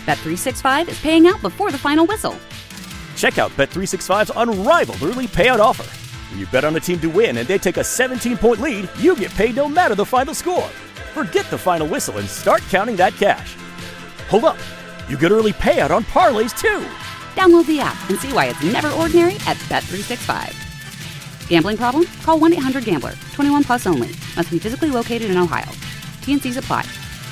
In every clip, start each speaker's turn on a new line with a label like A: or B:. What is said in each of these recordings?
A: Bet365 is paying out before the final whistle.
B: Check out Bet365's unrivaled early payout offer. When you bet on a team to win and they take a 17-point lead, you get paid no matter the final score. Forget the final whistle and start counting that cash. Hold up. You get early payout on parlays, too.
A: Download the app and see why it's never ordinary at Bet365. Gambling problem? Call 1-800-GAMBLER. 21 plus only. Must be physically located in Ohio. T&Cs apply.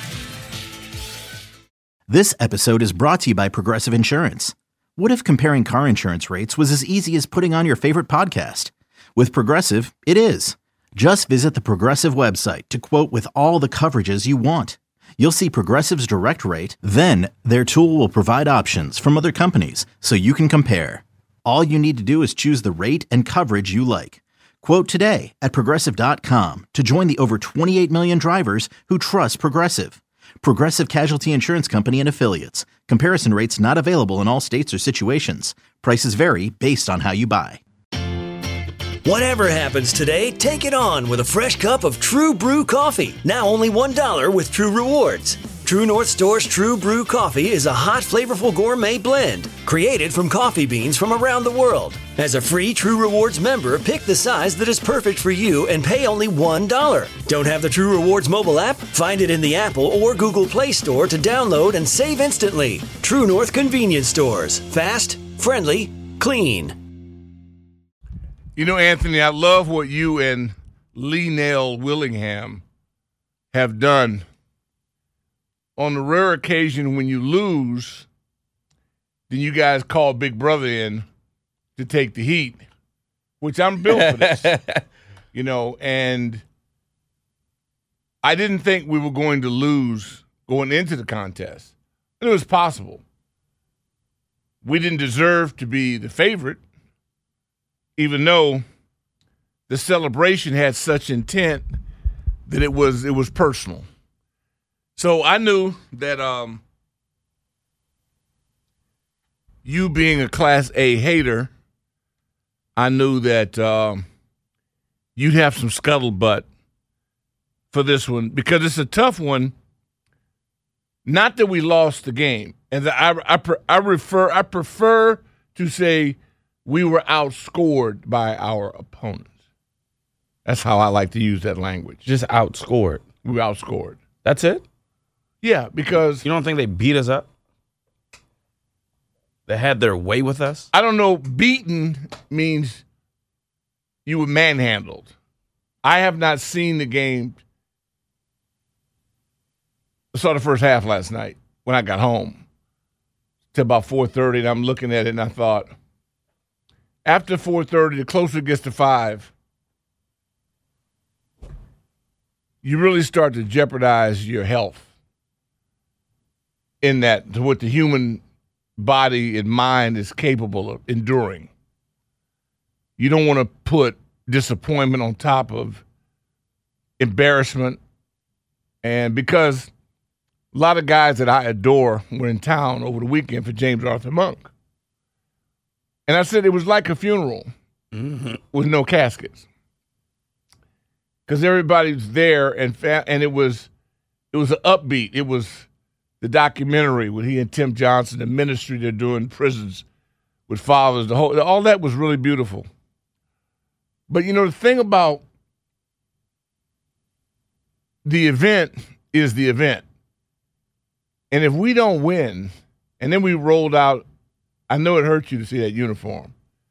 C: This episode is brought to you by Progressive Insurance. What if comparing car insurance rates was as easy as putting on your favorite podcast? With Progressive, it is. Just visit the Progressive website to quote with all the coverages you want. You'll see Progressive's direct rate, then their tool will provide options from other companies so you can compare. All you need to do is choose the rate and coverage you like. Quote today at Progressive.com to join the over 28 million drivers who trust Progressive. Progressive Casualty Insurance Company and Affiliates. Comparison rates not available in all states or situations. Prices vary based on how you buy.
D: Whatever happens today, take it on with a fresh cup of True Brew coffee. Now only $1 with True Rewards. True North Store's True Brew coffee is a hot, flavorful gourmet blend created from coffee beans from around the world. As a free True Rewards member, pick the size that is perfect for you and pay only $1. Don't have the True Rewards mobile app? Find it in the Apple or Google Play Store to download and save instantly. True North convenience stores. Fast, friendly, clean.
E: You know, Anthony, I love what you and Lee Nell Willingham have done. On the rare occasion when you lose, then you guys call Big Brother in to take the heat, which I'm built for this. You know, and I didn't think we were going to lose going into the contest. It was possible. We didn't deserve to be the favorite, even though the celebration had such intent that it was personal. So I knew that you being a Class A hater, I knew that you'd have some scuttlebutt for this one because it's a tough one. Not that we lost the game, and I prefer to say we were outscored by our opponents. That's how I like to use that language.
F: Just outscored.
E: We were outscored.
F: That's it?
E: Yeah, because
F: You don't think they beat us up? They had their way with us?
E: I don't know. Beaten means you were manhandled. I have not seen the game. I saw the first half last night when I got home till about 4:30, and I'm looking at it, and I thought, after 4:30, the closer it gets to 5, you really start to jeopardize your health in that what the human body and mind is capable of enduring. You don't want to put disappointment on top of embarrassment. And because a lot of guys that I adore were in town over the weekend for James Arthur Monk. And I said it was like a funeral with no caskets. Because everybody's there, and it was an upbeat. It was the documentary with he and Tim Johnson, the ministry they're doing, prisons with fathers, all that was really beautiful. But, you know, the thing about the event is the event. And if we don't win, and then we rolled out, I know it hurt you to see that uniform.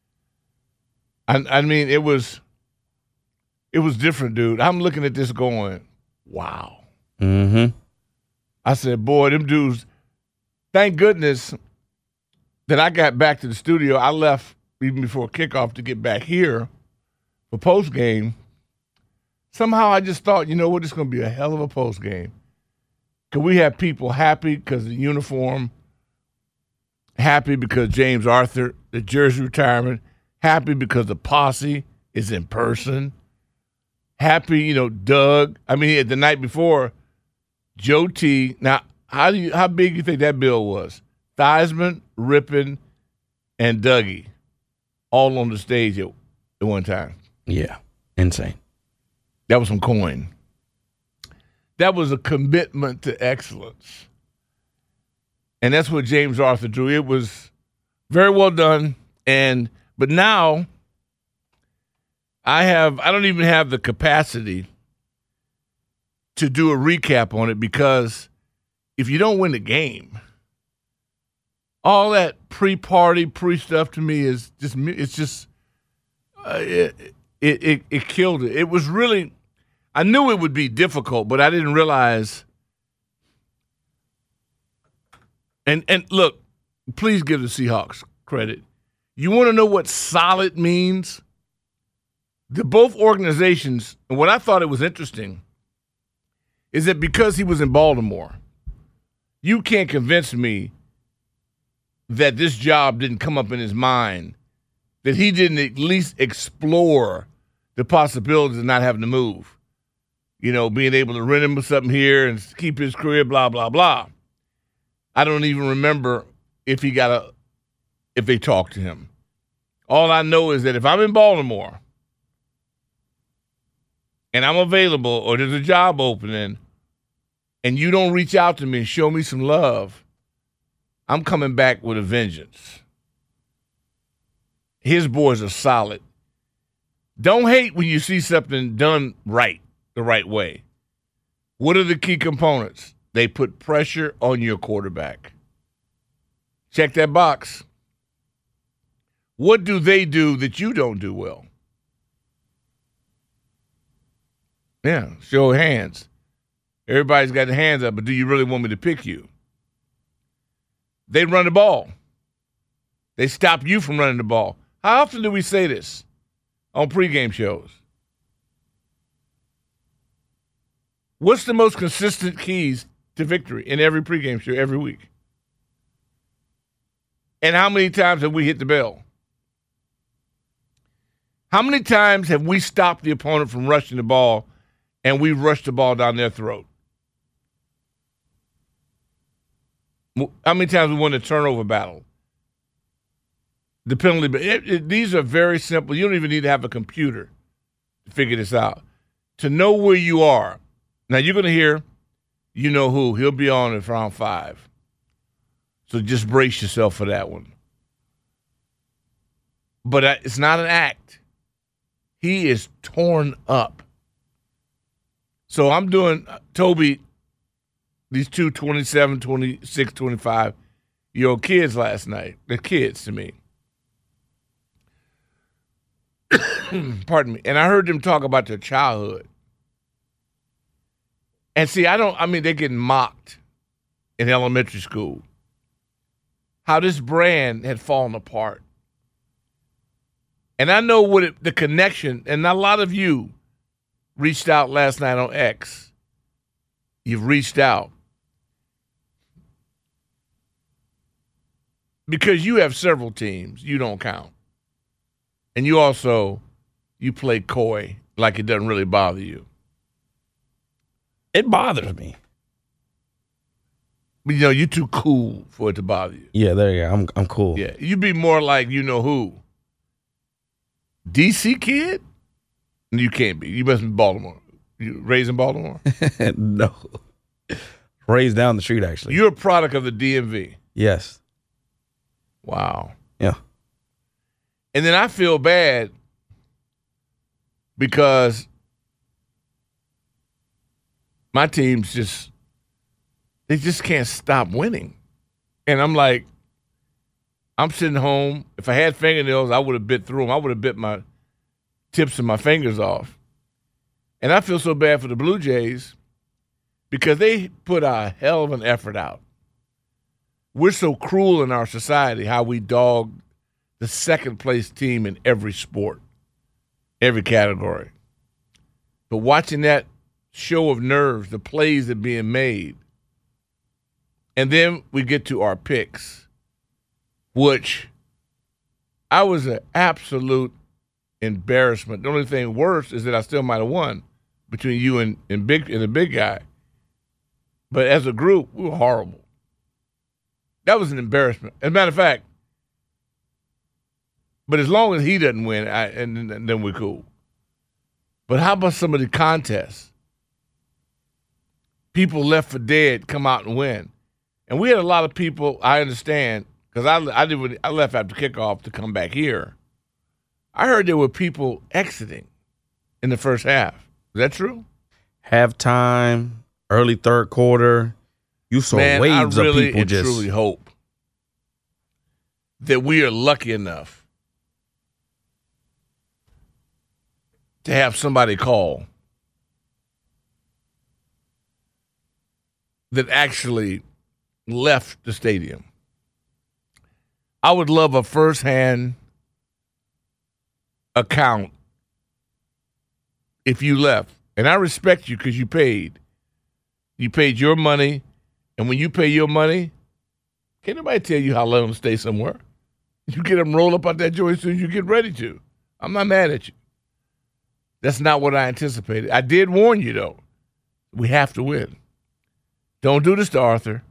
E: I mean, it was different, dude. I'm looking at this going, wow.
F: Mm-hmm.
E: I said, boy, them dudes, thank goodness that I got back to the studio. I left even before kickoff to get back here for postgame. Somehow I just thought, you know what, it's going to be a hell of a postgame. Because we have people happy because of the uniform, happy because James Arthur, the jersey retirement, happy because the posse is in person, happy, you know, Doug. I mean, the night before, Joe T. Now, how big do you think that bill was? Theismann, Rippon, and Dougie, all on the stage at one time.
F: Yeah, insane.
E: That was some coin. That was a commitment to excellence. And that's what James Arthur drew. It was very well done. But now I don't even have the capacity to do a recap on it, because if you don't win the game, all that pre-party, pre-stuff to me is just, it killed it. It was really, I knew it would be difficult, but I didn't realize. And look, please give the Seahawks credit. You want to know what solid means? Both organizations, and what I thought it was interesting is that because he was in Baltimore, you can't convince me that this job didn't come up in his mind, that he didn't at least explore the possibilities of not having to move. Being able to rent him something here and keep his career, blah, blah, blah. I don't even remember if they talked to him. All I know is that if I'm in Baltimore and I'm available, or there's a job opening, and you don't reach out to me and show me some love, I'm coming back with a vengeance. His boys are solid. Don't hate when you see something done right, the right way. What are the key components? They put pressure on your quarterback. Check that box. What do they do that you don't do well? Yeah, show of hands. Everybody's got their hands up, but do you really want me to pick you? They run the ball. They stop you from running the ball. How often do we say this on pregame shows? What's the most consistent keys to victory in every pregame show every week? And how many times have we hit the bell? How many times have we stopped the opponent from rushing the ball and we rushed the ball down their throat? How many times we won the turnover battle? The penalty. These are very simple. You don't even need to have a computer to figure this out. To know where you are. Now, you're going to hear, you know who. He'll be on in round 5. So just brace yourself for that one. But it's not an act. He is torn up. So I'm doing Toby, these two 27, 26, 25-year-old kids last night. They're kids to me. Pardon me. And I heard them talk about their childhood. And see, they're getting mocked in elementary school. How this brand had fallen apart. And I know what the connection, and a lot of you reached out last night on X. You've reached out. Because you have several teams, you don't count. And you play coy, like it doesn't really bother you.
F: It bothers me.
E: But you're too cool for it to bother you.
F: Yeah, there you go. I'm cool.
E: Yeah, you'd be more like you know who. DC kid? You can't be. You must be Baltimore. You raised in Baltimore?
F: No. Raised down the street, actually.
E: You're a product of the DMV.
F: Yes.
E: Wow.
F: Yeah.
E: And then I feel bad because my teams they just can't stop winning. And I'm like, I'm sitting home. If I had fingernails, I would have bit through them. I would have bit my tips of my fingers off. And I feel so bad for the Blue Jays because they put a hell of an effort out. We're so cruel in our society how we dog the second-place team in every sport, every category. But watching that show of nerves, the plays that are being made, and then we get to our picks, which I was an absolute embarrassment. The only thing worse is that I still might have won between you and the big guy. But as a group, we were horrible. That was an embarrassment. As a matter of fact, but as long as he doesn't win, and then we're cool. But how about some of the contests? People left for dead come out and win. And we had a lot of people, I understand, because I left after kickoff to come back here. I heard there were people exiting in the first half. Is that true?
F: Halftime, early third quarter, you saw waves of people just.
E: I truly hope that we are lucky enough to have somebody call that actually left the stadium. I would love a firsthand account if you left. And I respect you because you paid. You paid your money. And when you pay your money, can't nobody tell you how long to stay somewhere. You get them roll up out that joint as soon as you get ready to. I'm not mad at you. That's not what I anticipated. I did warn you, though. We have to win. Don't do this to Arthur.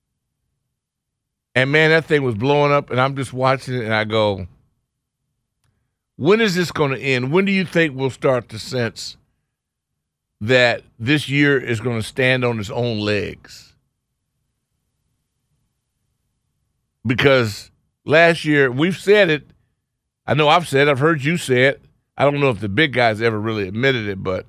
E: And, man, that thing was blowing up, and I'm just watching it, and I go, when is this going to end? When do you think we'll start to sense that this year is going to stand on its own legs? Because last year, we've said it. I know I've said it. I've heard you say it. I don't know if the big guys ever really admitted it, but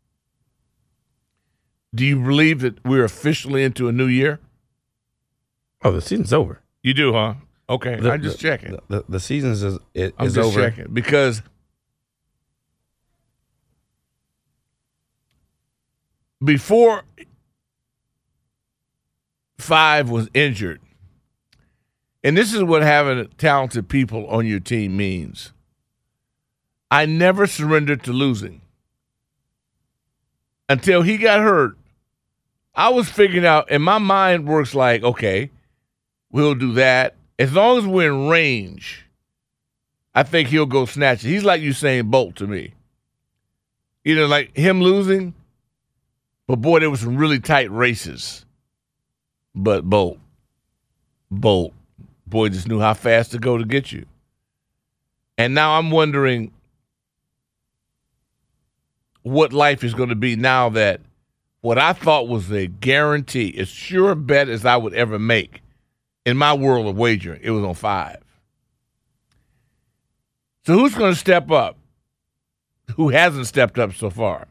E: do you believe that we're officially into a new year?
F: Oh, the season's over.
E: You do, huh? Okay, I'm just checking.
F: The season is
E: I'm just
F: over.
E: checking because before 5 was injured, and this is what having talented people on your team means. I never surrendered to losing. Until he got hurt, I was figuring out, and my mind works like, okay, we'll do that. As long as we're in range, I think he'll go snatch it. He's like Usain Bolt to me. You know, like him losing, but boy, there was some really tight races. But Bolt, boy, just knew how fast to go to get you. And now I'm wondering what life is going to be now that what I thought was a guarantee, as sure a bet as I would ever make in my world of wagering, it was on 5. So who's going to step up? Who hasn't stepped up so far?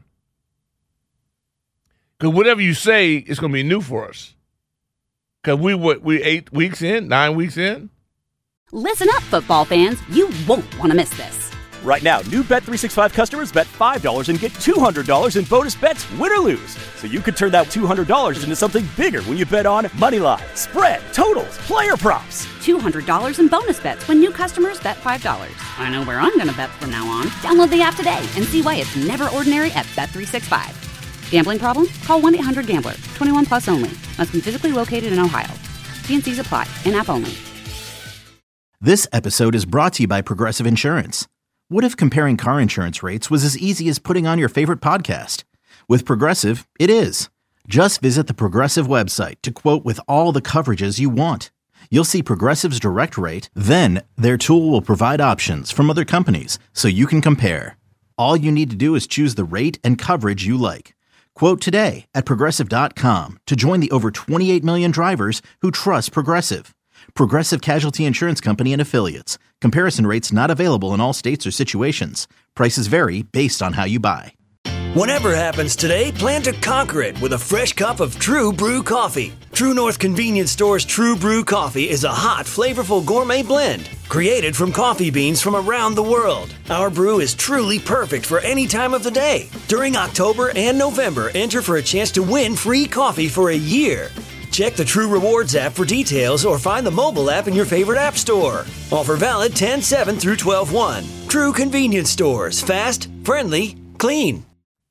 E: Because whatever you say is going to be new for us. Because we 8 weeks in, 9 weeks in.
A: Listen up, football fans. You won't want to miss this.
B: Right now, new Bet365 customers bet $5 and get $200 in bonus bets, win or lose. So you could turn that $200 into something bigger when you bet on money line, spread, totals, player props.
A: $200 in bonus bets when new customers bet $5. I know where I'm going to bet from now on. Download the app today and see why it's never ordinary at Bet365. Gambling problem? Call 1-800-GAMBLER. 21 plus only. Must be physically located in Ohio. T&Cs apply. In-app only.
C: This episode is brought to you by Progressive Insurance. What if comparing car insurance rates was as easy as putting on your favorite podcast? With Progressive, it is. Just visit the Progressive website to quote with all the coverages you want. You'll see Progressive's direct rate, then their tool will provide options from other companies so you can compare. All you need to do is choose the rate and coverage you like. Quote today at Progressive.com to join the over 28 million drivers who trust Progressive. Progressive Casualty Insurance Company and Affiliates. Comparison rates not available in all states or situations. Prices vary based on how you buy.
D: Whatever happens today, plan to conquer it with a fresh cup of True Brew coffee. True North Convenience Store's True Brew coffee is a hot, flavorful gourmet blend created from coffee beans from around the world. Our brew is truly perfect for any time of the day. During October and November, enter for a chance to win free coffee for a year. Check the True Rewards app for details or find the mobile app in your favorite app store. Offer valid 10/7 through 12/1. True Convenience Stores. Fast, friendly, clean.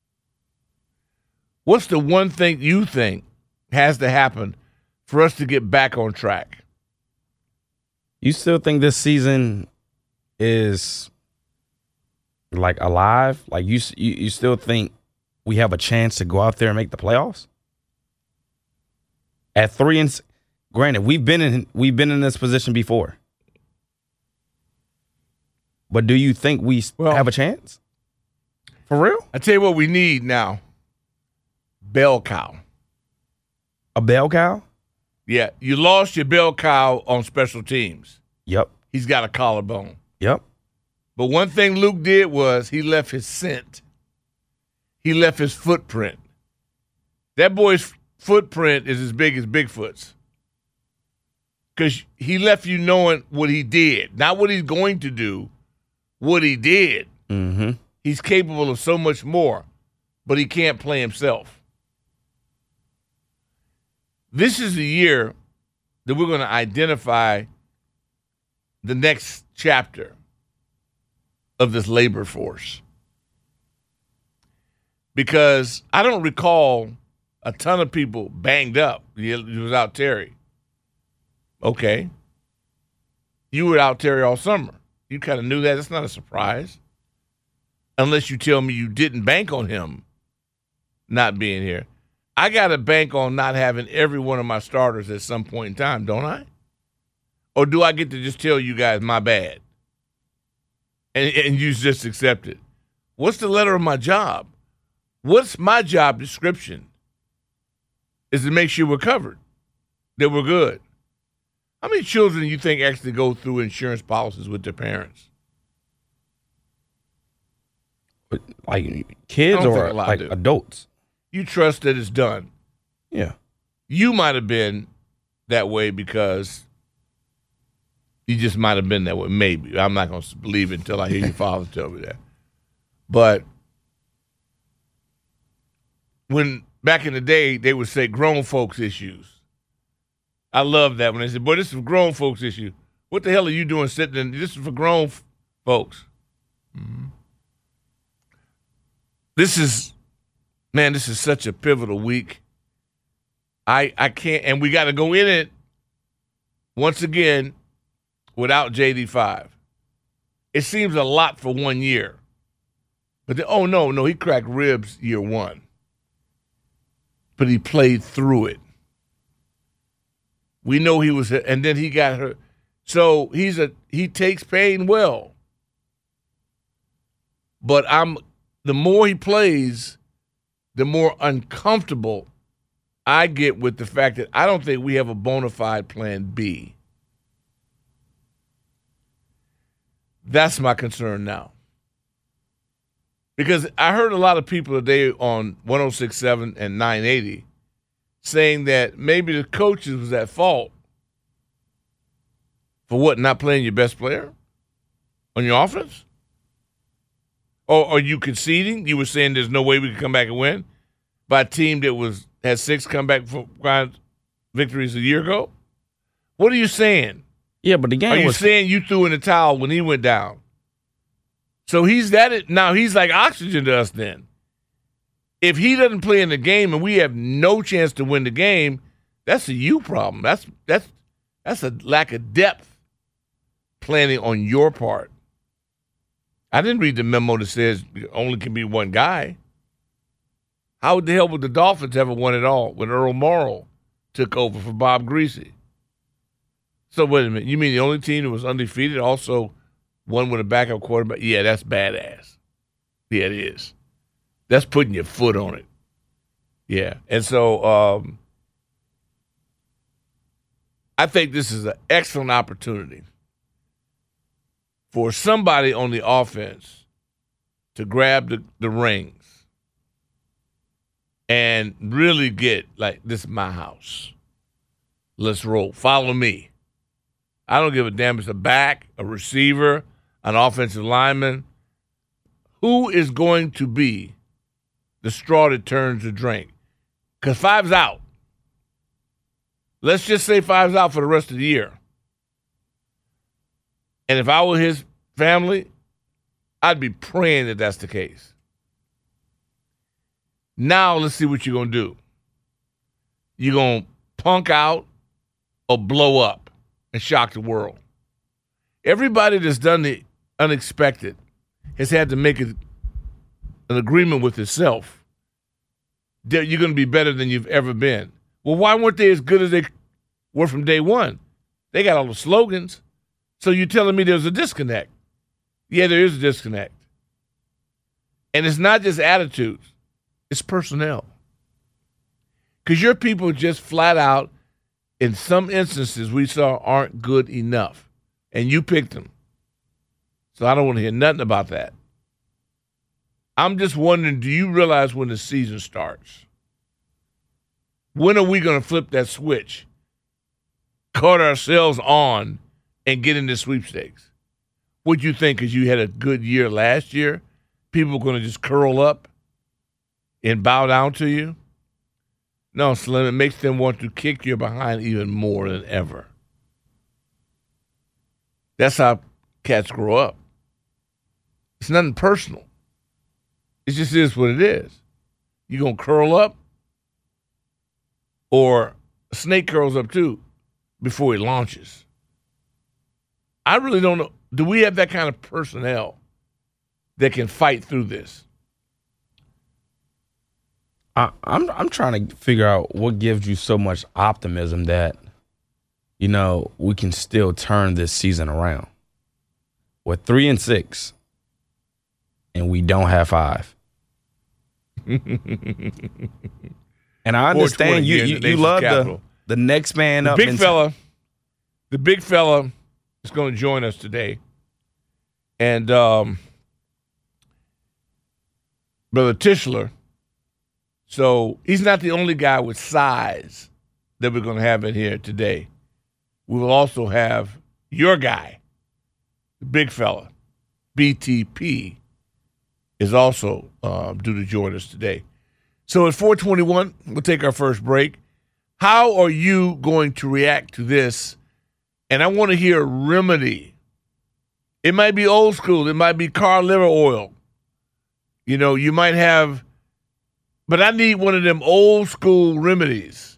E: What's the one thing you think has to happen for us to get back on track?
F: You still think this season is like alive? Like you still think we have a chance to go out there and make the playoffs? At 3 and granted, we've been in this position before. But do you think we have a chance? For real?
E: I tell you what we need now. Bell cow.
F: A bell cow?
E: Yeah, you lost your bell cow on special teams.
F: Yep.
E: He's got a collarbone.
F: Yep.
E: But one thing Luke did was he left his scent. He left his footprint. That boy's footprint is as big as Bigfoot's. Because he left you knowing what he did. Not what he's going to do, what he did.
F: Mm-hmm.
E: He's capable of so much more, but he can't play himself. This is the year that we're going to identify the next chapter of this labor force. Because I don't recall a ton of people banged up without Terry. Okay. You were out Terry all summer. You kind of knew that. It's not a surprise. Unless you tell me you didn't bank on him not being here. I got to bank on not having every one of my starters at some point in time, don't I? Or do I get to just tell you guys my bad? And you just accept it? What's the letter of my job? What's my job description? Is to make sure we're covered, that we're good. How many children do you think actually go through insurance policies with their parents?
F: Like kids or like adults?
E: You trust that it's done.
F: Yeah.
E: You might have been that way because you just might have been that way. Maybe. I'm not going to believe it until I hear your father tell me that. But when back in the day, they would say grown folks issues. I love that when they said, boy, this is a grown folks issue. What the hell are you doing sitting in? This is for grown folks. Mm-hmm. This is such a pivotal week. I can't, and we got to go in it once again without JD5. It seems a lot for 1 year. But no, he cracked ribs year one. But he played through it. We know he was, and then he got hurt. So he takes pain well. But the more he plays, the more uncomfortable I get with the fact that I don't think we have a bona fide plan B. That's my concern now. Because I heard a lot of people today on 106.7 and 980 saying that maybe the coaches was at fault for what, not playing your best player on your offense? Or are you conceding? You were saying there's no way we could come back and win by a team that had 6 comeback victories a year ago? What are you saying?
F: Yeah, but the game
E: Are you saying you threw in the towel when he went down? So now he's like oxygen to us then. If he doesn't play in the game and we have no chance to win the game, that's a you problem. That's a lack of depth planning on your part. I didn't read the memo that says only can be one guy. How the hell would the Dolphins ever won it all when Earl Morrall took over for Bob Greasy? So wait a minute. You mean the only team that was undefeated also won with a backup quarterback? Yeah, that's badass. Yeah, it is. That's putting your foot on it. Yeah. And so I think this is an excellent opportunity for somebody on the offense to grab the reins and really get, like, this is my house. Let's roll. Follow me. I don't give a damn if it's a back, a receiver, an offensive lineman. Who is going to be the straw that turns the drink? Because 5's out. Let's just say 5's out for the rest of the year. And if I were his family, I'd be praying that that's the case. Now let's see what you're going to do. You're going to punk out or blow up and shock the world. Everybody that's done the unexpected has had to make an agreement with itself that you're going to be better than you've ever been. Well, why weren't they as good as they were from day one? They got all the slogans. So you're telling me there's a disconnect. Yeah, there is a disconnect. And it's not just attitudes. It's personnel. Because your people just flat out, in some instances we saw aren't good enough. And you picked them. So I don't want to hear nothing about that. I'm just wondering, do you realize when the season starts? When are we going to flip that switch, cut ourselves on, and get into sweepstakes? What you think, because you had a good year last year, people are going to just curl up and bow down to you? No, Slim, it makes them want to kick your behind even more than ever. That's how cats grow up. It's nothing personal. It just is what it is. You going to curl up, or a snake curls up too before he launches. I really don't know. Do we have that kind of personnel that can fight through this?
F: I'm trying to figure out what gives you so much optimism that, you know, we can still turn this season around. We're 3-6, and we don't have 5. And I understand you love the next man up.
E: The big fella is going to join us today. And Brother Tischler, so he's not the only guy with size that we're going to have in here today. We will also have your guy, the big fella, BTP, is also due to join us today. So at 4:21, we'll take our first break. How are you going to react to this? And I want to hear a remedy. It might be old school. It might be car liver oil. You know, you might have, but I need one of them old school remedies.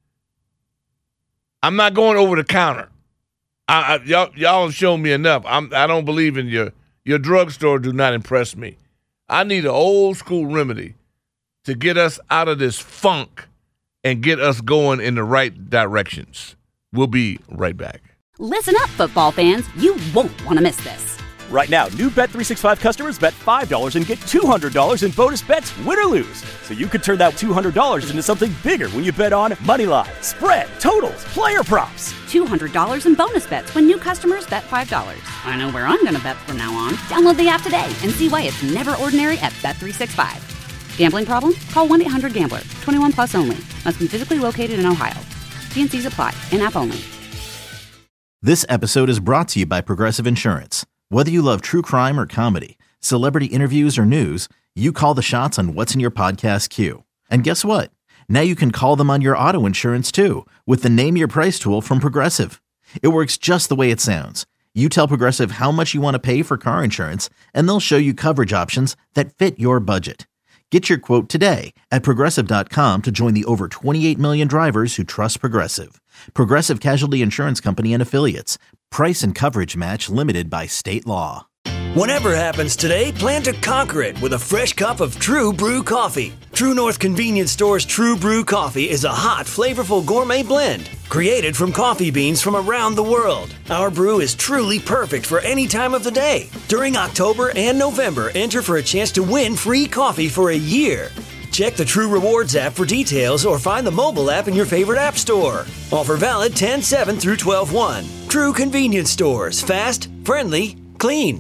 E: I'm not going over the counter. Y'all have shown me enough. I don't believe in your drugstore. Do not impress me. I need an old school remedy to get us out of this funk and get us going in the right directions. We'll be right back.
A: Listen up, football fans. You won't want to miss this.
B: Right now, new Bet365 customers bet $5 and get $200 in bonus bets, win or lose. So you could turn that $200 into something bigger when you bet on moneyline, spread, totals, player props.
A: $200 in bonus bets when new customers bet $5. I know where I'm going to bet from now on. Download the app today and see why it's never ordinary at Bet365. Gambling problem? Call 1-800-GAMBLER. 21 plus only. Must be physically located in Ohio. T&Cs apply. In-app only.
C: This episode is brought to you by Progressive Insurance. Whether you love true crime or comedy, celebrity interviews or news, you call the shots on what's in your podcast queue. And guess what? Now you can call them on your auto insurance too with the Name Your Price tool from Progressive. It works just the way it sounds. You tell Progressive how much you want to pay for car insurance, and they'll show you coverage options that fit your budget. Get your quote today at Progressive.com to join the over 28 million drivers who trust Progressive. Progressive Casualty Insurance Company and Affiliates. Price and coverage match limited by state law.
D: Whatever happens today, plan to conquer it with a fresh cup of True Brew coffee. True North Convenience Store's True Brew coffee is a hot, flavorful gourmet blend created from coffee beans from around the world. Our brew is truly perfect for any time of the day. During October and November, enter for a chance to win free coffee for a year. Check the True Rewards app for details or find the mobile app in your favorite app store. Offer valid 10/7 through 12/1. True Convenience Stores. Fast, friendly, clean.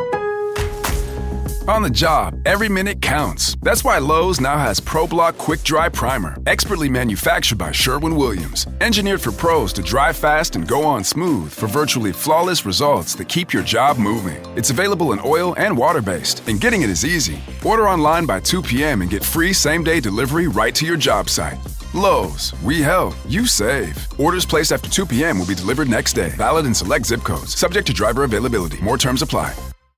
G: On the job, every minute counts. That's why Lowe's now has ProBlock Quick Dry Primer, expertly manufactured by Sherwin-Williams. Engineered for pros to dry fast and go on smooth for virtually flawless results that keep your job moving. It's available in oil and water-based, and getting it is easy. Order online by 2 p.m. and get free same-day delivery right to your job site. Lowe's, we help, you save. Orders placed after 2 p.m. will be delivered next day. Valid in select zip codes. Subject to driver availability. More terms apply.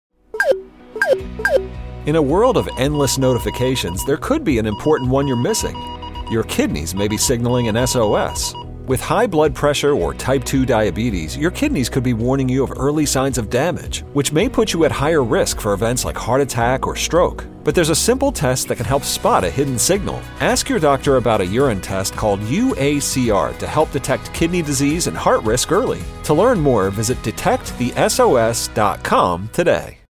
H: In a world of endless notifications, there could be an important one you're missing. Your kidneys may be signaling an SOS. With high blood pressure or type 2 diabetes, your kidneys could be warning you of early signs of damage, which may put you at higher risk for events like heart attack or stroke. But there's a simple test that can help spot a hidden signal. Ask your doctor about a urine test called UACR to help detect kidney disease and heart risk early. To learn more, visit detectthesos.com today.